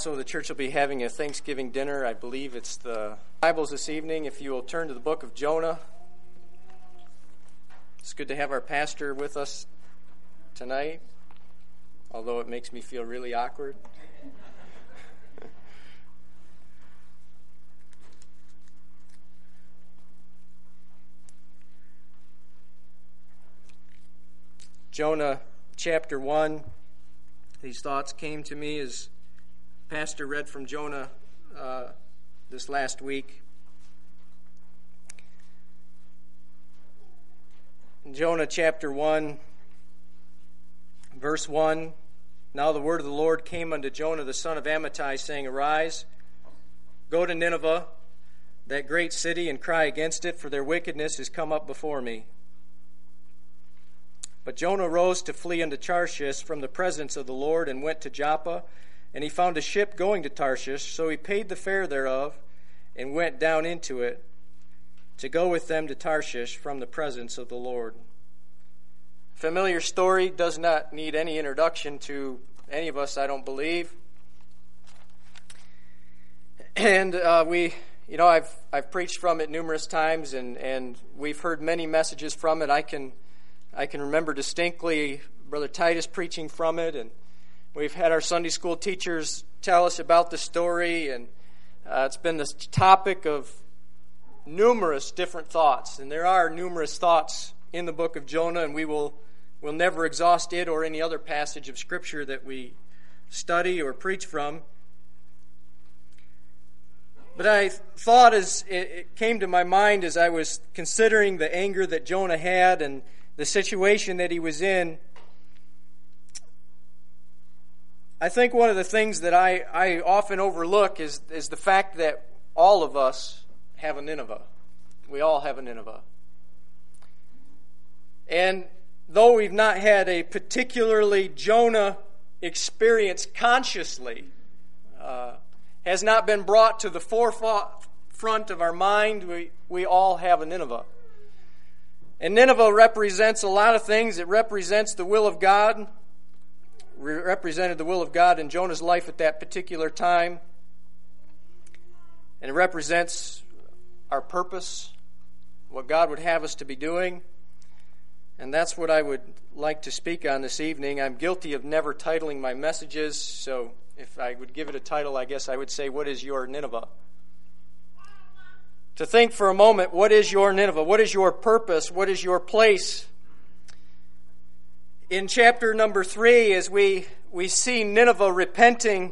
Also, the church will be having a Thanksgiving dinner. I believe it's the Bibles this evening. If you will turn to the book of Jonah. It's good to have our pastor with us tonight, although it makes me feel really awkward. Jonah chapter 1. These thoughts came to me as Pastor read from Jonah this last week. In Jonah chapter 1, verse 1, Now the word of the Lord came unto Jonah the son of Amittai, saying, Arise, go to Nineveh, that great city, and cry against it, for their wickedness is come up before me. But Jonah rose to flee unto Tarshish from the presence of the Lord, and went to Joppa, and he found a ship going to Tarshish, so he paid the fare thereof, and went down into it, to go with them to Tarshish from the presence of the Lord. Familiar story, does not need any introduction to any of us, I don't believe. And I've preached from it numerous times, and we've heard many messages from it. I can remember distinctly Brother Titus preaching from it, and we've had our Sunday school teachers tell us about the story, and it's been the topic of numerous different thoughts. And there are numerous thoughts in the book of Jonah, and we'll never exhaust it or any other passage of Scripture that we study or preach from. But I thought, as it came to my mind as I was considering the anger that Jonah had and the situation that he was in, I think one of the things that I often overlook is the fact that all of us have a Nineveh. We all have a Nineveh. And though we've not had a particularly Jonah experience consciously, has not been brought to the forefront of our mind, we all have a Nineveh. And Nineveh represents a lot of things. It represents the will of God. Represented the will of God in Jonah's life at that particular time. And it represents our purpose, what God would have us to be doing. And that's what I would like to speak on this evening. I'm guilty of never titling my messages, so if I would give it a title, I guess I would say, What is your Nineveh? To think for a moment, what is your Nineveh? What is your purpose? What is your place? In chapter number 3, as we see Nineveh repenting,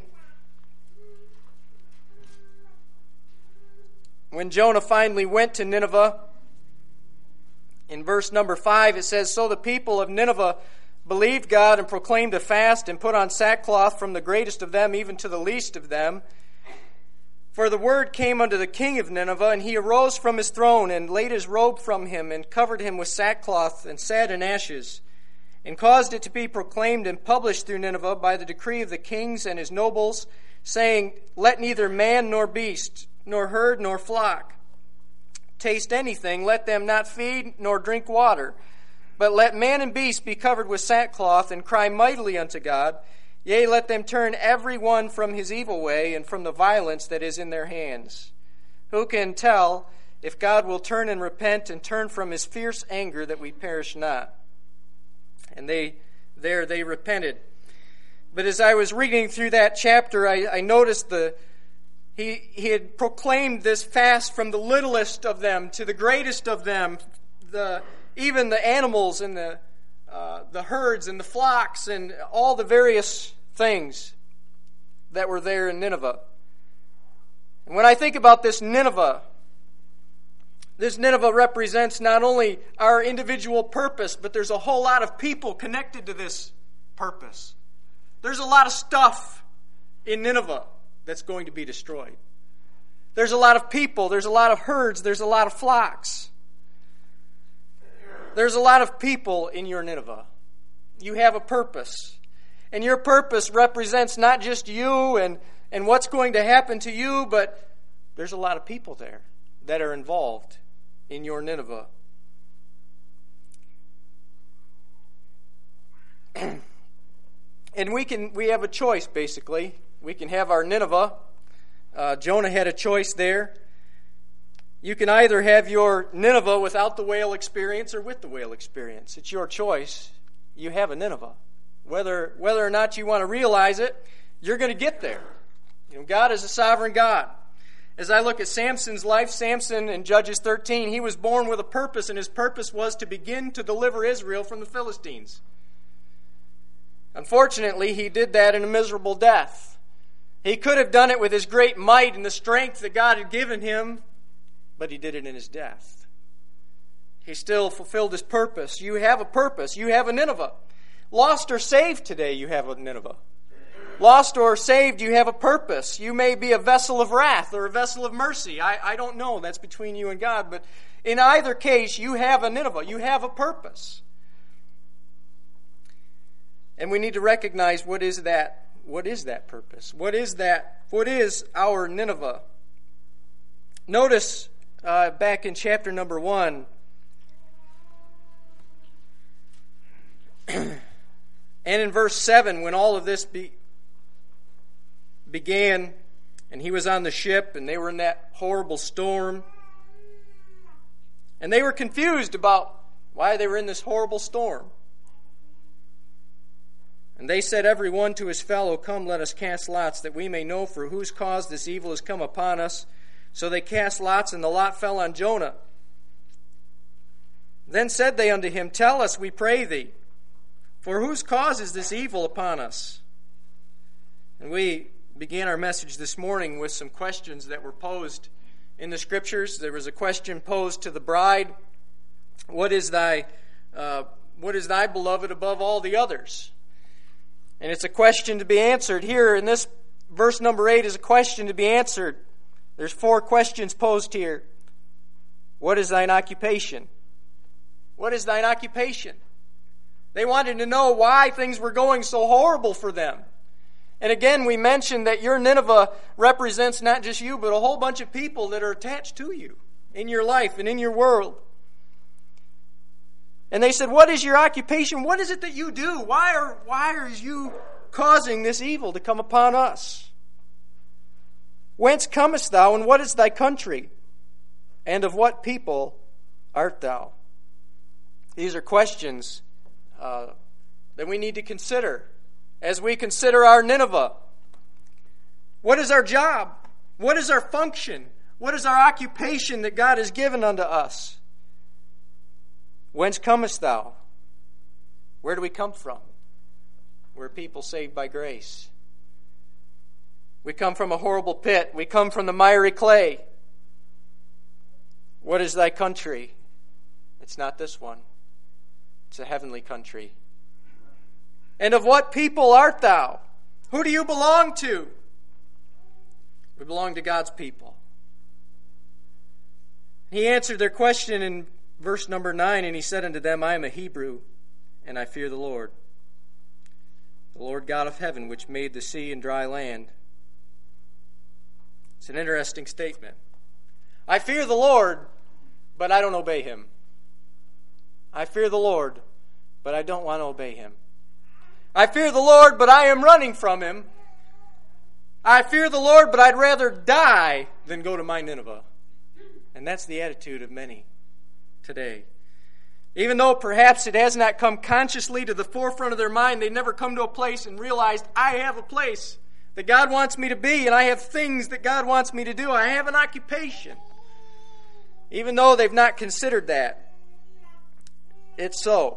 when Jonah finally went to Nineveh, in verse number 5 it says, So the people of Nineveh believed God and proclaimed a fast and put on sackcloth from the greatest of them even to the least of them. For the word came unto the king of Nineveh, and he arose from his throne and laid his robe from him and covered him with sackcloth and sat in ashes, and caused it to be proclaimed and published through Nineveh by the decree of the kings and his nobles, saying, Let neither man nor beast, nor herd nor flock taste anything, let them not feed nor drink water, but let man and beast be covered with sackcloth and cry mightily unto God. Yea, let them turn every one from his evil way and from the violence that is in their hands. Who can tell if God will turn and repent and turn from his fierce anger that we perish not? And they repented. But as I was reading through that chapter, I noticed he had proclaimed this fast from the littlest of them to the greatest of them, even the animals and the herds and the flocks and all the various things that were there in Nineveh. And when I think about this Nineveh represents not only our individual purpose, but there's a whole lot of people connected to this purpose. There's a lot of stuff in Nineveh that's going to be destroyed. There's a lot of people, there's a lot of herds, there's a lot of flocks. There's a lot of people in your Nineveh. You have a purpose. And your purpose represents not just you and what's going to happen to you, but there's a lot of people there that are involved in your Nineveh. And we have a choice, basically. We can have our Nineveh. Jonah had a choice there. You can either have your Nineveh without the whale experience or with the whale experience. It's your choice. You have a Nineveh. Whether or not you want to realize it, you're going to get there. God is a sovereign God. As I look at Samson's life, Samson in Judges 13, he was born with a purpose, and his purpose was to begin to deliver Israel from the Philistines. Unfortunately, he did that in a miserable death. He could have done it with his great might and the strength that God had given him, but he did it in his death. He still fulfilled his purpose. You have a purpose. You have a Nineveh. Lost or saved today, you have a Nineveh. Lost or saved, you have a purpose. You may be a vessel of wrath or a vessel of mercy. I don't know. That's between you and God. But in either case, you have a Nineveh. You have a purpose. And we need to recognize what is that purpose? What is our Nineveh? Notice back in chapter number 1, and in verse 7, when all of this began, and he was on the ship, and they were in that horrible storm, and they were confused about why they were in this horrible storm. And they said, every one to his fellow, come, let us cast lots, that we may know for whose cause this evil has come upon us. So they cast lots, and the lot fell on Jonah. Then said they unto him, tell us, we pray thee, for whose cause is this evil upon us? And we began our message this morning with some questions that were posed in the Scriptures. There was a question posed to the bride, what is thy beloved above all the others? And it's a question to be answered. Here in this verse number 8 is a question to be answered. There's 4 questions posed here. What is thine occupation? What is thine occupation? They wanted to know why things were going so horrible for them. And again, we mentioned that your Nineveh represents not just you, but a whole bunch of people that are attached to you in your life and in your world. And they said, what is your occupation? What is it that you do? Why are you causing this evil to come upon us? Whence comest thou, and what is thy country? And of what people art thou? These are questions that we need to consider as we consider our Nineveh. What is our job? What is our function? What is our occupation that God has given unto us? Whence comest thou? Where do we come from? We're people saved by grace. We come from a horrible pit. We come from the miry clay. What is thy country? It's not this one. It's a heavenly country. And of what people art thou? Who do you belong to? We belong to God's people. He answered their question in verse number 9, and he said unto them, I am a Hebrew, and I fear the Lord God of heaven, which made the sea and dry land. It's an interesting statement. I fear the Lord, but I don't obey him. I fear the Lord, but I don't want to obey him. I fear the Lord, but I am running from him. I fear the Lord, but I'd rather die than go to my Nineveh. And that's the attitude of many today. Even though perhaps it has not come consciously to the forefront of their mind, they never come to a place and realized, I have a place that God wants me to be, and I have things that God wants me to do. I have an occupation. Even though they've not considered that, it's so.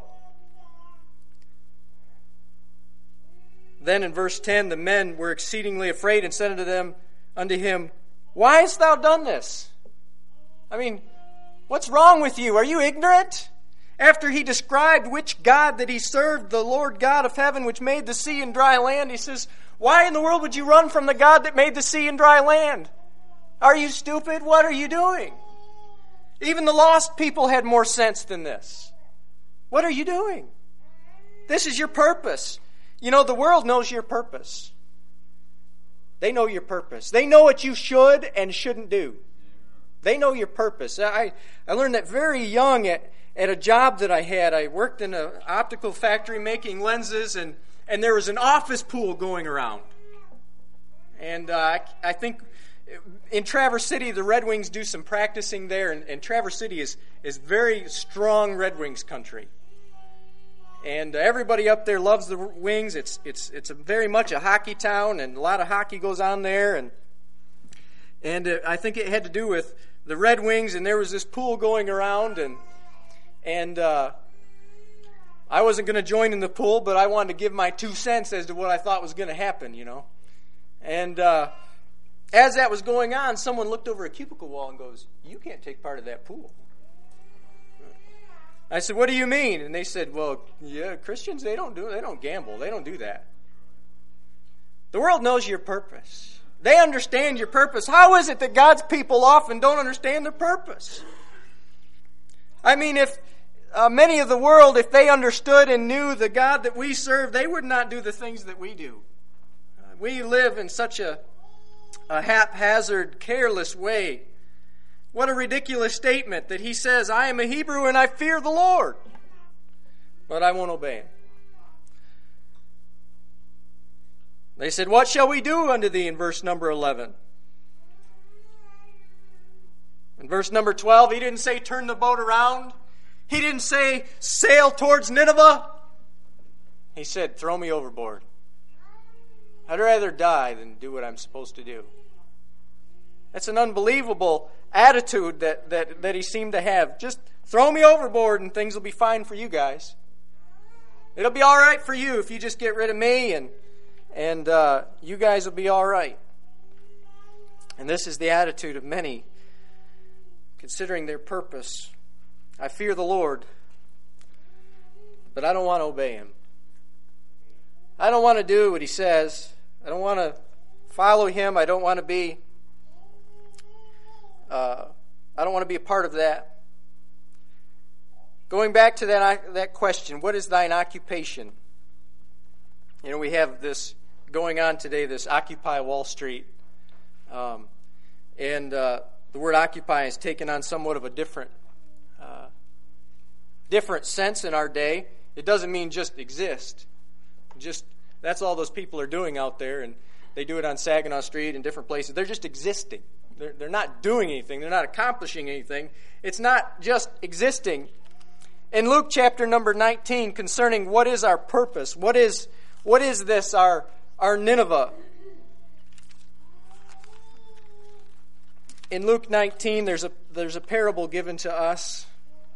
Then in verse 10, the men were exceedingly afraid and said unto him, why hast thou done this? I mean, what's wrong with you? Are you ignorant? After he described which God that he served, the Lord God of heaven, which made the sea and dry land, he says, why in the world would you run from the God that made the sea and dry land? Are you stupid? What are you doing? Even the lost people had more sense than this. What are you doing? This is your purpose. You know, the world knows your purpose. They know your purpose. They know what you should and shouldn't do. They know your purpose. I learned that very young at a job that I had. I worked in an optical factory making lenses, and there was an office pool going around. And I think in Traverse City, the Red Wings do some practicing there, and Traverse City is very strong Red Wings country. And everybody up there loves the Wings. It's very much a hockey town, and a lot of hockey goes on there. And I think it had to do with the Red Wings, and there was this pool going around, and I wasn't going to join in the pool, but I wanted to give my 2 cents as to what I thought was going to happen, And as that was going on, someone looked over a cubicle wall and goes, "You can't take part of that pool." I said, "What do you mean?" And they said, "Well, yeah, Christians, they don't gamble. They don't do that." The world knows your purpose. They understand your purpose. How is it that God's people often don't understand their purpose? I mean, if many of the world, if they understood and knew the God that we serve, they would not do the things that we do. We live in such a haphazard, careless way. What a ridiculous statement that he says, "I am a Hebrew and I fear the Lord, but I won't obey him." They said, "What shall we do unto thee?" in verse number 11. In verse number 12, he didn't say turn the boat around. He didn't say sail towards Nineveh. He said, "Throw me overboard. I'd rather die than do what I'm supposed to do." That's an unbelievable attitude that he seemed to have. Just throw me overboard and things will be fine for you guys. It'll be all right for you if you just get rid of me, and you guys will be all right. And this is the attitude of many, considering their purpose. I fear the Lord, but I don't want to obey him. I don't want to do what he says. I don't want to follow him. I don't want to be a part of that. Going back to that question, what is thine occupation? We have this going on today, this Occupy Wall Street. And the word occupy has taken on somewhat of a different sense in our day. It doesn't mean just exist. That's all those people are doing out there, and they do it on Saginaw Street and different places. They're just existing. They're not doing anything. They're not accomplishing anything. It's not just existing. In Luke chapter number 19, concerning what is our purpose, what is this, our Nineveh? In Luke 19, there's a parable given to us.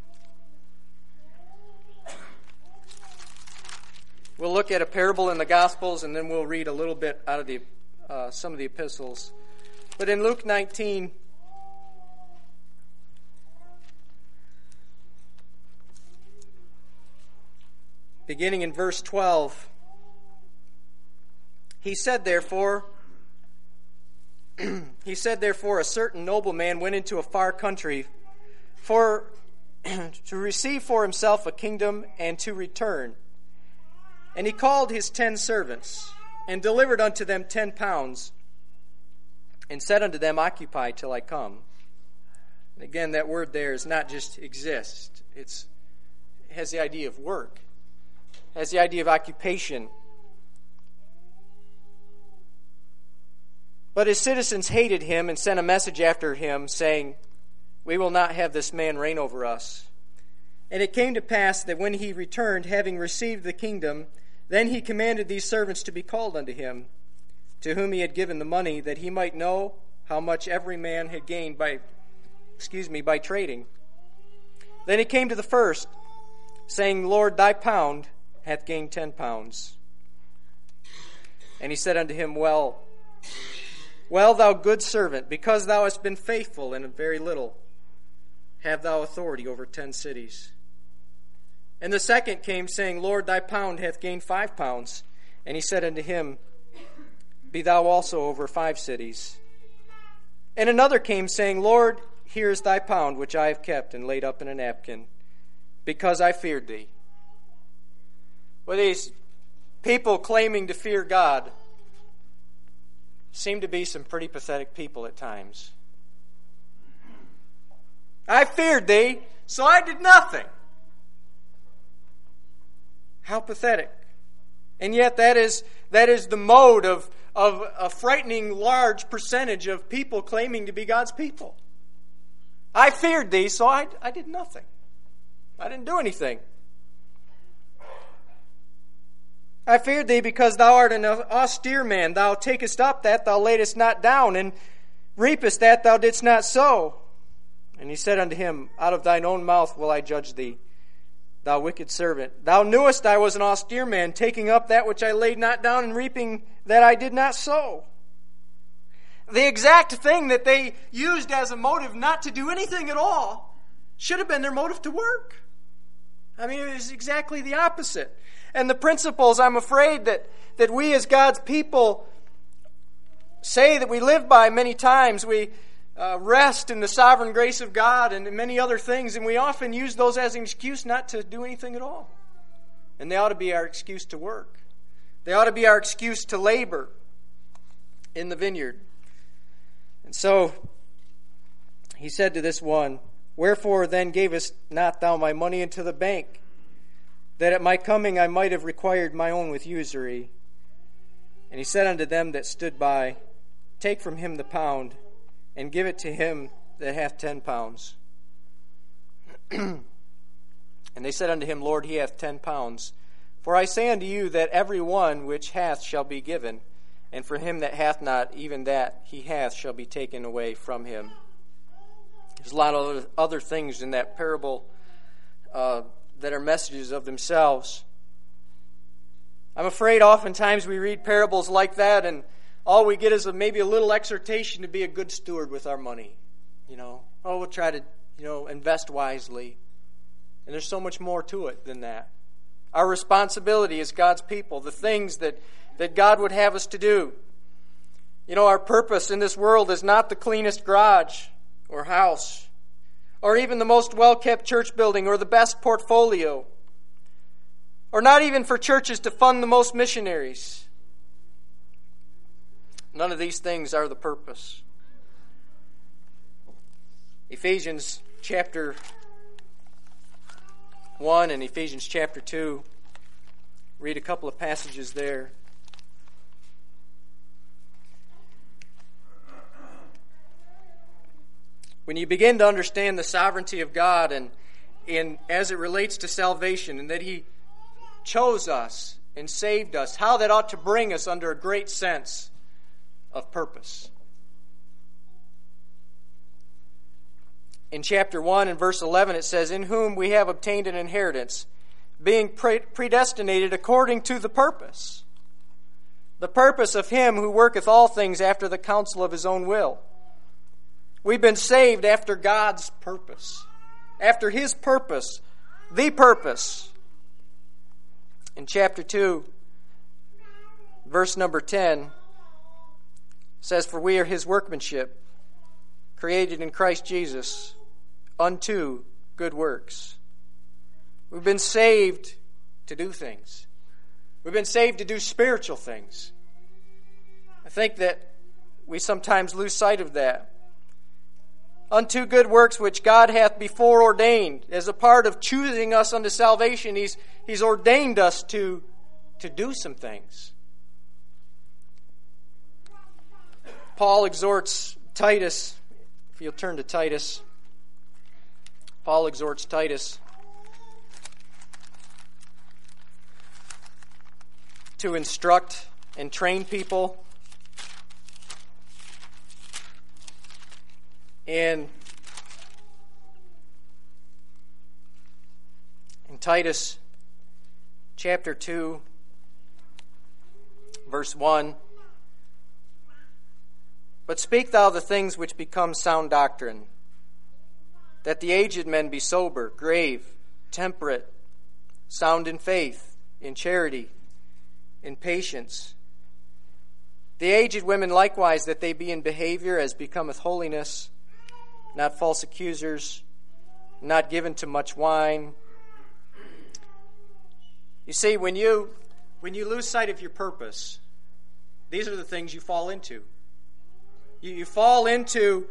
We'll look at a parable in the Gospels, and then we'll read a little bit out of some of the epistles. But in Luke 19, beginning in verse 12, he said, therefore, a certain nobleman went into a far country to receive for himself a kingdom and to return. And he called his 10 servants, and delivered unto them 10 pounds, and said unto them, Occupy till I come. And again, that word there is not just exist. It has the idea of work. It has the idea of occupation. But his citizens hated him and sent a message after him, saying, We will not have this man reign over us. And it came to pass that when he returned, having received the kingdom, then he commanded these servants to be called unto him, to whom he had given the money, that he might know how much every man had gained by trading. Then he came to the first, saying, Lord, thy pound hath gained 10 pounds. And he said unto him, Well, thou good servant, because thou hast been faithful in a very little, have thou authority over 10 cities. And the second came, saying, Lord, thy pound hath gained 5 pounds. And he said unto him, Be thou also over 5 cities. And another came, saying, Lord, here is thy pound, which I have kept and laid up in a napkin, because I feared thee. Well, these people claiming to fear God seem to be some pretty pathetic people at times. I feared thee, so I did nothing. How pathetic. And yet that is the mode of of a frightening large percentage of people claiming to be God's people. I feared thee, so I did nothing. I didn't do anything. I feared thee because thou art an austere man. Thou takest up that thou laidest not down, and reapest that thou didst not sow. And he said unto him, Out of thine own mouth will I judge thee, thou wicked servant. Thou knewest I was an austere man, taking up that which I laid not down, and reaping that I did not sow. The exact thing that they used as a motive not to do anything at all should have been their motive to work. I mean, it was exactly the opposite. And the principles, I'm afraid, that we as God's people say that we live by many times. We rest in the sovereign grace of God and many other things, and we often use those as an excuse not to do anything at all. And they ought to be our excuse to work. They ought to be our excuse to labor in the vineyard. And so he said to this one, Wherefore then gavest not thou my money into the bank, that at my coming I might have required my own with usury? And he said unto them that stood by, Take from him the pound, and give it to him that hath 10 pounds. And they said unto him, Lord, he hath 10 pounds. For I say unto you that every one which hath shall be given, and for him that hath not, even that he hath shall be taken away from him. There's a lot of other things in that parable that are messages of themselves. I'm afraid oftentimes we read parables like that, and all we get is maybe a little exhortation to be a good steward with our money. We'll try to, invest wisely. And there's so much more to it than that. Our responsibility as God's people, the things that God would have us to do. Our purpose in this world is not the cleanest garage or house, or even the most well-kept church building, or the best portfolio, or not even for churches to fund the most missionaries. None of these things are the purpose. Ephesians chapter 1 and Ephesians chapter 2. Read a couple of passages there. When you begin to understand the sovereignty of God and as it relates to salvation, and that He chose us and saved us, how that ought to bring us under a great sense of purpose. In chapter 1 and verse 11 it says, In whom we have obtained an inheritance, being predestinated according to the purpose of Him who worketh all things after the counsel of His own will. We've been saved after God's purpose, after His purpose, the purpose. In chapter 2, verse number 10, says, For we are His workmanship, created in Christ Jesus, unto good works. We've been saved to do things. We've been saved to do spiritual things. I think that we sometimes lose sight of that. Unto good works which God hath before ordained. As a part of choosing us unto salvation, He's ordained us to do some things. Paul exhorts Titus, if you'll turn to Titus. Paul exhorts Titus to instruct and train people. And in Titus chapter 2, verse 1, But speak thou the things which become sound doctrine, that the aged men be sober, grave, temperate, sound in faith, in charity, in patience. The aged women likewise, that they be in behavior as becometh holiness, not false accusers, not given to much wine. You see, when you lose sight of your purpose, these are the things you fall into. You fall into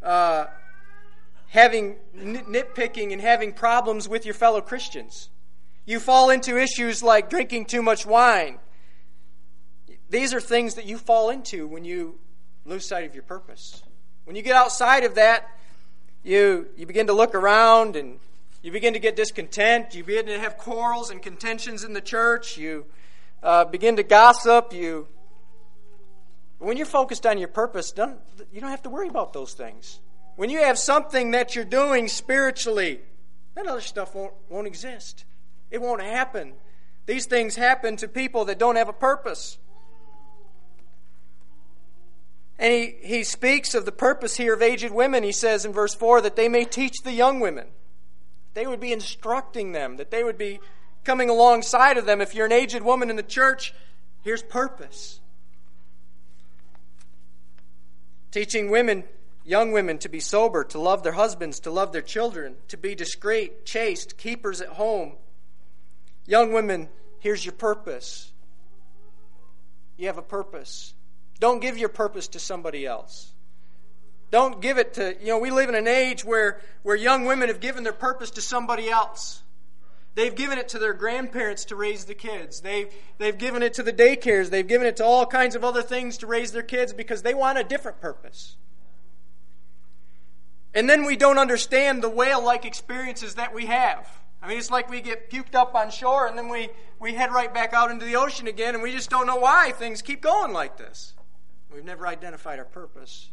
having nitpicking and having problems with your fellow Christians. You fall into issues like drinking too much wine. These are things that you fall into when you lose sight of your purpose. When you get outside of that, you begin to look around and you begin to get discontent. You begin to have quarrels and contentions in the church. You begin to gossip. When you're focused on your purpose, you don't have to worry about those things. When you have something that you're doing spiritually, that other stuff won't exist. It won't happen. These things happen to people that don't have a purpose. And he speaks of the purpose here of aged women. He says in verse 4 that they may teach the young women. They would be instructing them, that they would be coming alongside of them. If you're an aged woman in the church, here's purpose. Teaching women, young women, to be sober, to love their husbands, to love their children, to be discreet, chaste, keepers at home. Young women, here's your purpose. You have a purpose. Don't give your purpose to somebody else. Don't give it to, we live in an age where young women have given their purpose to somebody else. They've given it to their grandparents to raise the kids. They've given it to the daycares. They've given it to all kinds of other things to raise their kids because they want a different purpose. And then we don't understand the whale-like experiences that we have. I mean, it's like we get puked up on shore and then we head right back out into the ocean again and we just don't know why things keep going like this. We've never identified our purpose.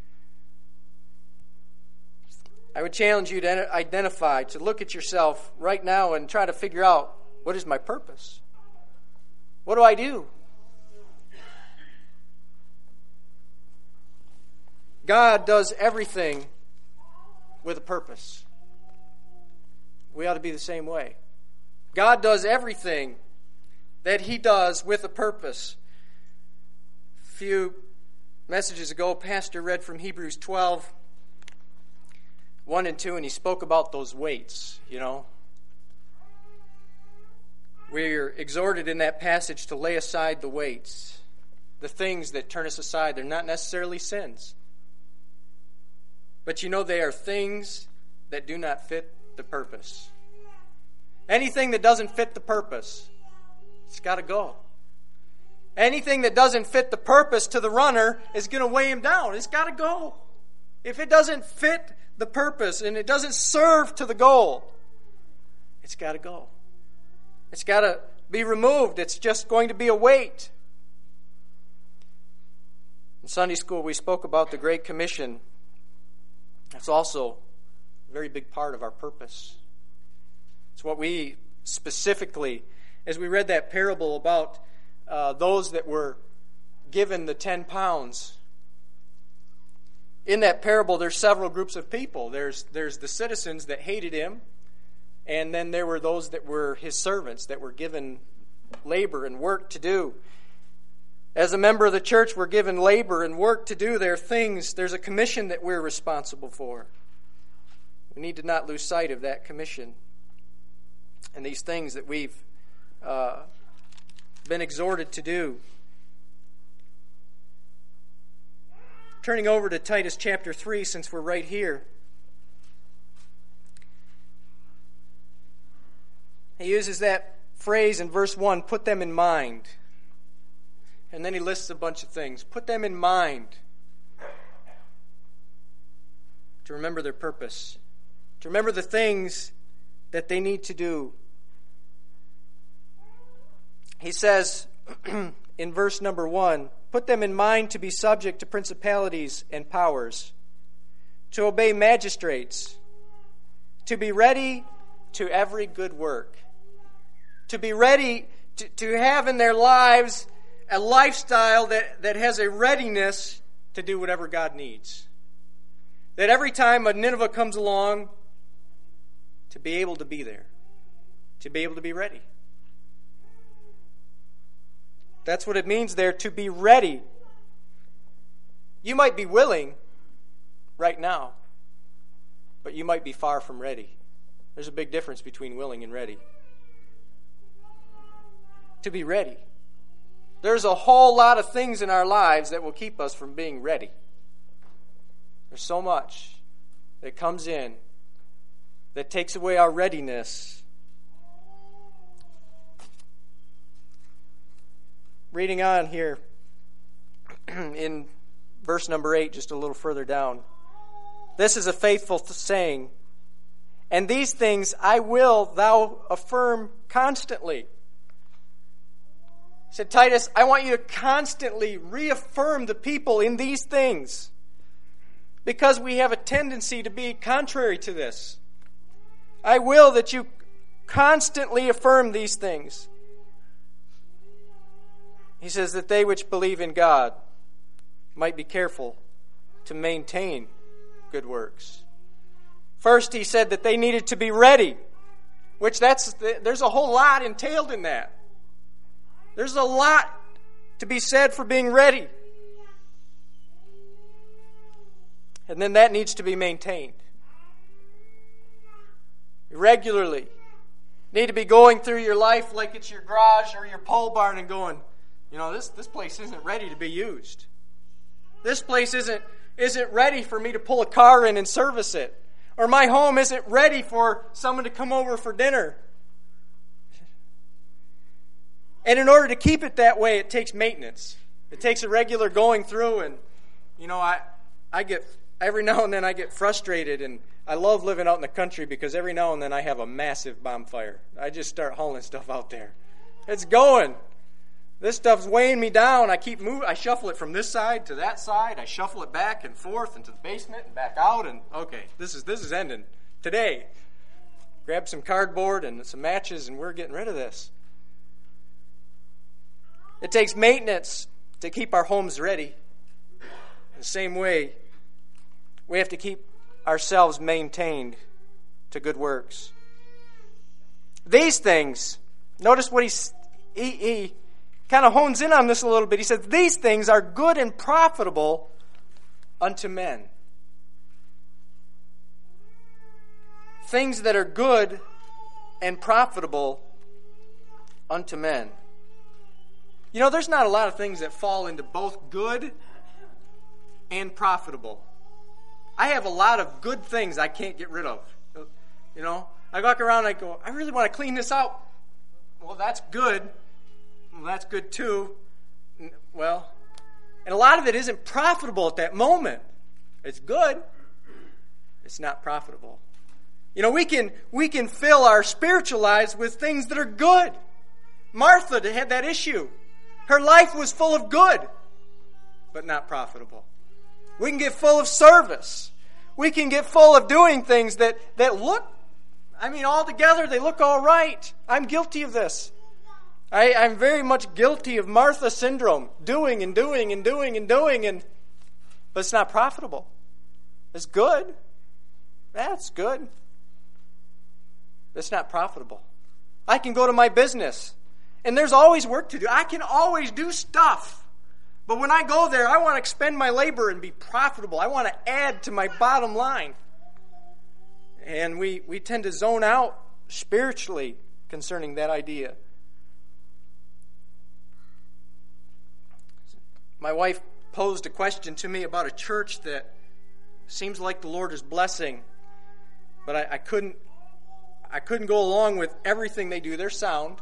I would challenge you to identify, to look at yourself right now and try to figure out, what is my purpose? What do I do? God does everything with a purpose. We ought to be the same way. God does everything that He does with a purpose. A few messages ago, Pastor read from Hebrews 12, 1 and 2, and he spoke about those weights, We're exhorted in that passage to lay aside the weights, the things that turn us aside. They're not necessarily sins. But they are things that do not fit the purpose. Anything that doesn't fit the purpose, it's got to go. Anything that doesn't fit the purpose to the runner is going to weigh him down. It's got to go. If it doesn't fit the purpose and it doesn't serve to the goal, it's got to go. It's got to be removed. It's just going to be a weight. In Sunday school, we spoke about the Great Commission. That's also a very big part of our purpose. It's what we specifically, as we read that parable about those that were given the 10 pounds. In that parable, there's several groups of people. There's the citizens that hated him, and then there were those that were his servants that were given labor and work to do. As a member of the church, we're given labor and work to do. There's a commission that we're responsible for. We need to not lose sight of that commission and these things that we've been exhorted to do. Turning over to Titus chapter 3, since we're right here. He uses that phrase in verse 1, put them in mind. And then he lists a bunch of things. Put them in mind. To remember their purpose. To remember the things that they need to do. He says in verse number 1, put them in mind to be subject to principalities and powers, to obey magistrates, to be ready to every good work, to be ready to have in their lives a lifestyle that has a readiness to do whatever God needs. That every time a Nineveh comes along, to be able to be there, to be able to be ready. That's what it means there, to be ready. You might be willing right now, but you might be far from ready. There's a big difference between willing and ready. To be ready. There's a whole lot of things in our lives that will keep us from being ready. There's so much that comes in that takes away our readiness. Reading on here, in verse number 8, just a little further down. This is a faithful saying, and these things I will thou affirm constantly. He said, Titus, I want you to constantly reaffirm the people in these things, because we have a tendency to be contrary to this. I will that you constantly affirm these things. He says that they which believe in God might be careful to maintain good works. First, he said that they needed to be ready, which there's a whole lot entailed in that. There's a lot to be said for being ready. And then that needs to be maintained. Regularly. You need to be going through your life like it's your garage or your pole barn and going, this place isn't ready to be used. This place isn't ready for me to pull a car in and service it. Or my home isn't ready for someone to come over for dinner. And in order to keep it that way, it takes maintenance. It takes a regular going through, and I get every now and then I get frustrated, and I love living out in the country because every now and then I have a massive bonfire. I just start hauling stuff out there. It's going. This stuff's weighing me down. I keep moving. I shuffle it from this side to that side. I shuffle it back and forth into the basement and back out. And okay, this is ending today. Grab some cardboard and some matches, and we're getting rid of this. It takes maintenance to keep our homes ready. In the same way, we have to keep ourselves maintained to good works. These things, notice what he kind of hones in on this a little bit. He says, these things are good and profitable unto men. Things that are good and profitable unto men. There's not a lot of things that fall into both good and profitable. I have a lot of good things I can't get rid of. I walk around and I go, I really want to clean this out. Well, that's good. Well, that's good too. Well, and a lot of it isn't profitable at that moment. It's good. It's not profitable. We can fill our spiritual lives with things that are good. Martha had that issue. Her life was full of good, but not profitable. We can get full of service. We can get full of doing things that look, altogether they look all right. I'm guilty of this. I'm very much guilty of Martha syndrome, doing and doing and doing and doing, but it's not profitable. It's good. That's good. It's not profitable. I can go to my business, and there's always work to do. I can always do stuff. But when I go there, I want to expend my labor and be profitable. I want to add to my bottom line. And we tend to zone out spiritually concerning that idea. My wife posed a question to me about a church that seems like the Lord is blessing, but I couldn't go along with everything they do. They're sound,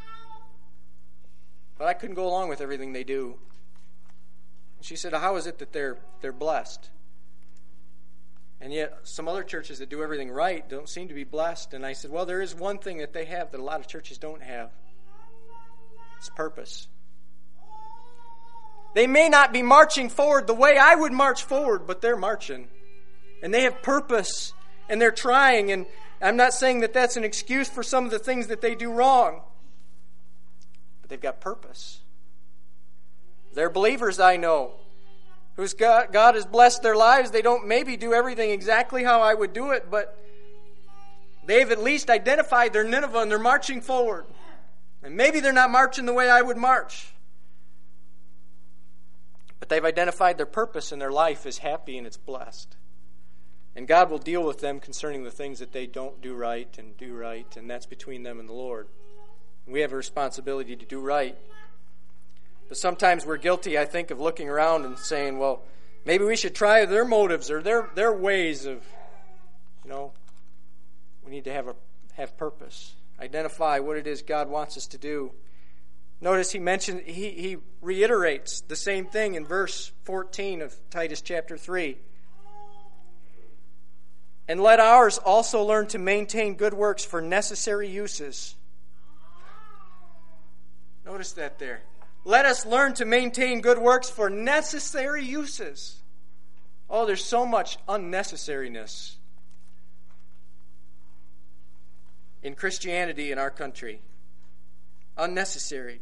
but I couldn't go along with everything they do. She said, how is it that they're blessed? And yet some other churches that do everything right don't seem to be blessed. And I said, well, there is one thing that they have that a lot of churches don't have. It's purpose. They may not be marching forward the way I would march forward, but they're marching. And they have purpose, and they're trying. And I'm not saying that that's an excuse for some of the things that they do wrong, but they've got purpose. They're believers, I know, whose God has blessed their lives. They don't maybe do everything exactly how I would do it, but they've at least identified their Nineveh and they're marching forward. And maybe they're not marching the way I would march, but they've identified their purpose and their life is happy and it's blessed. And God will deal with them concerning the things that they don't do right, and that's between them and the Lord. We have a responsibility to do right. But sometimes we're guilty, I think, of looking around and saying, well, maybe we should try their motives or their ways of, we need to have purpose. Identify what it is God wants us to do. Notice he reiterates the same thing in verse 14 of Titus chapter 3. And let ours also learn to maintain good works for necessary uses. Notice that there. Let us learn to maintain good works for necessary uses. Oh, there's so much unnecessariness in Christianity in our country. Unnecessary.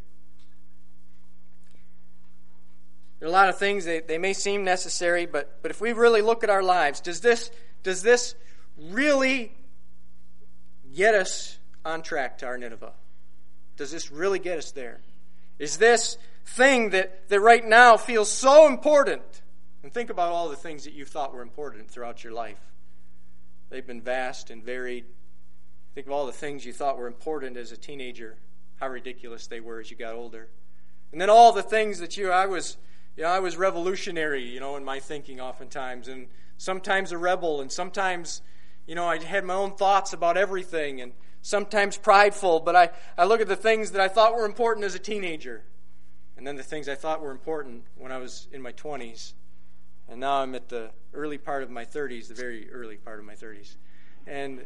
There are a lot of things, they may seem necessary, but if we really look at our lives, does this really get us on track to our Nineveh? Does this really get us there? Is this thing that right now feels so important? And think about all the things that you thought were important throughout your life. They've been vast and varied. Think of all the things you thought were important as a teenager, how ridiculous they were as you got older. And then all the things that I was revolutionary, in my thinking oftentimes, and sometimes a rebel, and sometimes, I had my own thoughts about everything, and sometimes prideful, but I look at the things that I thought were important as a teenager, and then the things I thought were important when I was in my 20s, and now I'm at the early part of my 30s, the very early part of my 30s, and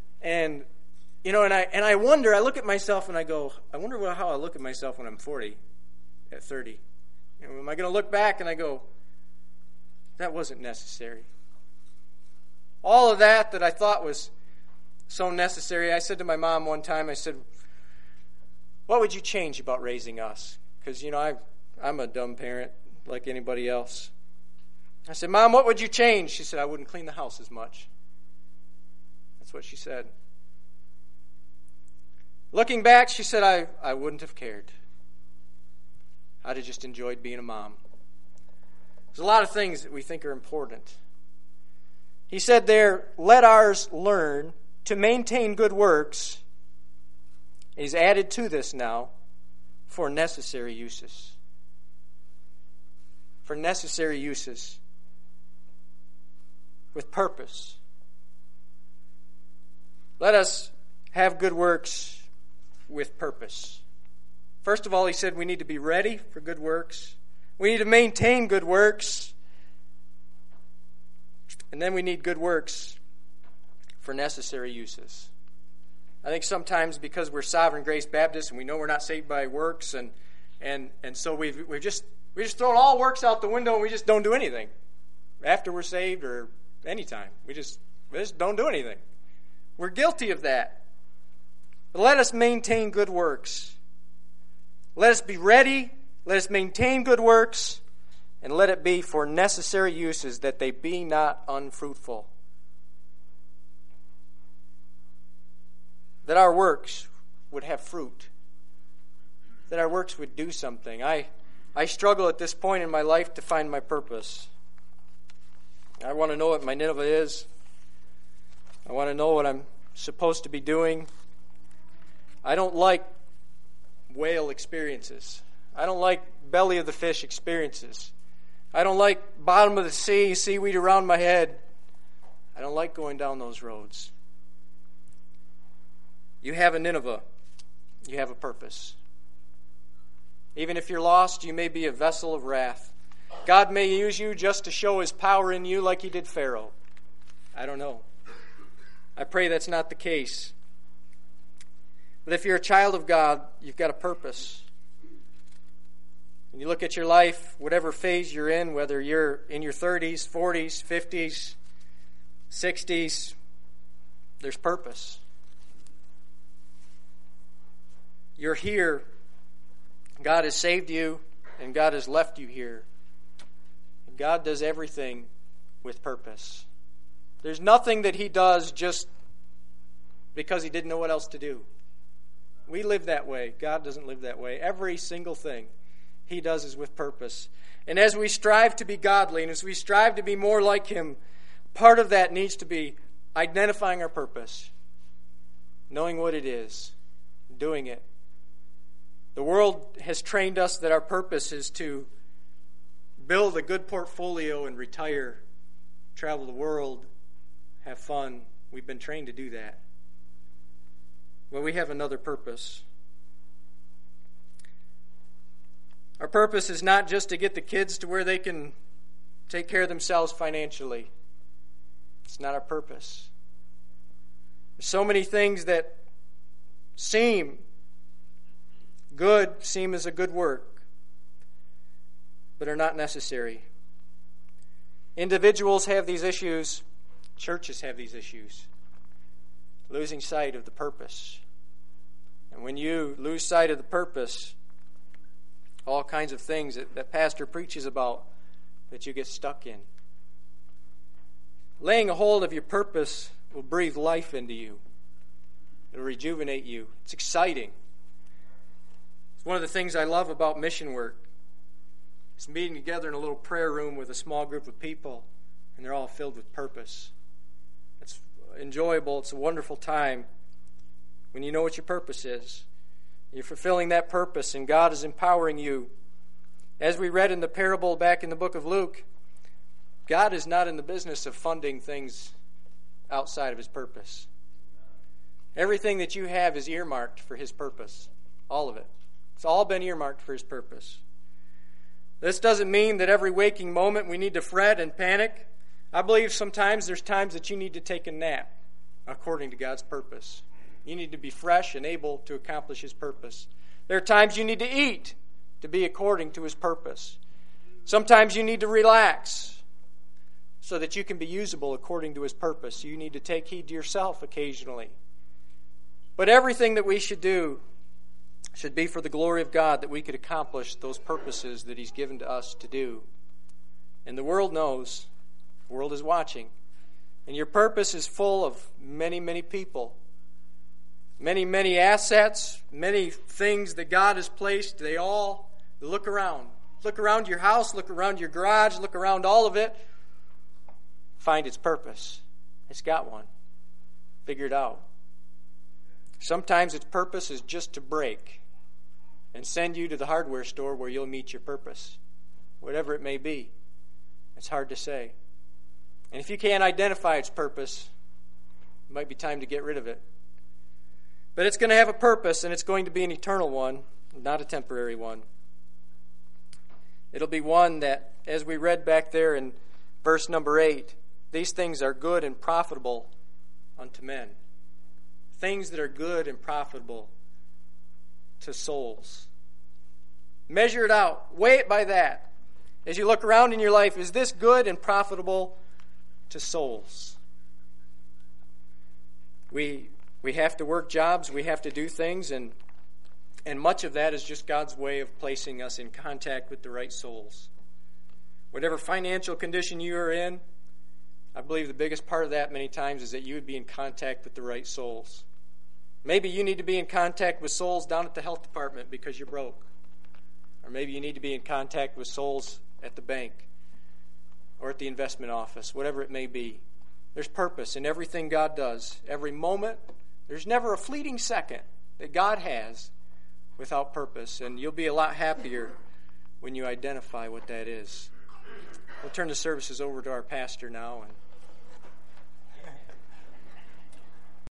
I wonder, I look at myself and I go, I wonder how I look at myself when I'm 40, at 30. Am I going to look back and I go, that wasn't necessary? All of that I thought was so necessary. I said to my mom one time, I said, what would you change about raising us? Because, I'm a dumb parent like anybody else. I said, Mom, what would you change? She said, I wouldn't clean the house as much. That's what she said. Looking back, she said, I wouldn't have cared. I'd have just enjoyed being a mom. There's a lot of things that we think are important. He said there, let ours learn to maintain good works. He's added to this now, for necessary uses. For necessary uses. With purpose. Let us have good works with purpose. First of all, he said we need to be ready for good works. We need to maintain good works. And then we need good works for necessary uses. I think sometimes because we're Sovereign Grace Baptists and we know we're not saved by works, and so we've just thrown all works out the window and we just don't do anything after we're saved or anytime. We just don't do anything. We're guilty of that. But let us maintain good works. Let us be ready. Let us maintain good works. And let it be for necessary uses, that they be not unfruitful. That our works would have fruit. That our works would do something. I struggle at this point in my life to find my purpose. I want to know what my Nineveh is. I want to know what I'm supposed to be doing. I don't like whale experiences. I don't like belly of the fish experiences. I don't like bottom of the sea, seaweed around my head. I don't like going down those roads. You have a Nineveh. You have a purpose. Even if you're lost, you may be a vessel of wrath. God may use you just to show His power in you like He did Pharaoh. I don't know. I pray that's not the case. But if you're a child of God, you've got a purpose. When you look at your life, whatever phase you're in, whether you're in your 30s, 40s, 50s, 60s, there's purpose. You're here. God has saved you, and God has left you here. And God does everything with purpose. There's nothing that He does just because He didn't know what else to do. We live that way. God doesn't live that way. Every single thing He does is with purpose. And as we strive to be godly, and as we strive to be more like Him, part of that needs to be identifying our purpose, knowing what it is, doing it. The world has trained us that our purpose is to build a good portfolio and retire, travel the world, have fun. We've been trained to do that. But we have another purpose. Our purpose is not just to get the kids to where they can take care of themselves financially. It's not our purpose. There's so many things that seem good, seem as a good work, but are not necessary. Individuals have these issues. Churches have these issues. Losing sight of the purpose. And when you lose sight of the purpose, all kinds of things that pastor preaches about that you get stuck in. Laying a hold of your purpose will breathe life into you. It'll rejuvenate you. It's exciting. It's one of the things I love about mission work. It's meeting together in a little prayer room with a small group of people, and they're all filled with purpose. It's enjoyable. It's a wonderful time when you know what your purpose is. You're fulfilling that purpose, and God is empowering you. As we read in the parable back in the book of Luke, God is not in the business of funding things outside of His purpose. Everything that you have is earmarked for His purpose. All of it. It's all been earmarked for His purpose. This doesn't mean that every waking moment we need to fret and panic. I believe sometimes there's times that you need to take a nap according to God's purpose. You need to be fresh and able to accomplish His purpose. There are times you need to eat to be according to His purpose. Sometimes you need to relax so that you can be usable according to His purpose. You need to take heed to yourself occasionally. But everything that we should do should be for the glory of God, that we could accomplish those purposes that He's given to us to do. And the world knows, the world is watching, and your purpose is full of many, many people. Many, many assets, many things that God has placed. They all look around. Look around your house, look around your garage, look around all of it. Find its purpose. It's got one. Figure it out. Sometimes its purpose is just to break and send you to the hardware store where you'll meet your purpose. Whatever it may be. It's hard to say. And if you can't identify its purpose, it might be time to get rid of it. But it's going to have a purpose, and it's going to be an eternal one, not a temporary one. It'll be one that, as we read back there in verse number 8, these things are good and profitable unto men. Things that are good and profitable to souls. Measure it out. Weigh it by that. As you look around in your life, is this good and profitable to souls? We have to work jobs, we have to do things, and much of that is just God's way of placing us in contact with the right souls. Whatever financial condition you are in, I believe the biggest part of that many times is that you would be in contact with the right souls. Maybe you need to be in contact with souls down at the health department because you're broke. Or maybe you need to be in contact with souls at the bank or at the investment office, whatever it may be. There's purpose in everything God does. Every moment, there's never a fleeting second that God has without purpose, and you'll be a lot happier when you identify what that is. We'll turn the services over to our pastor now, and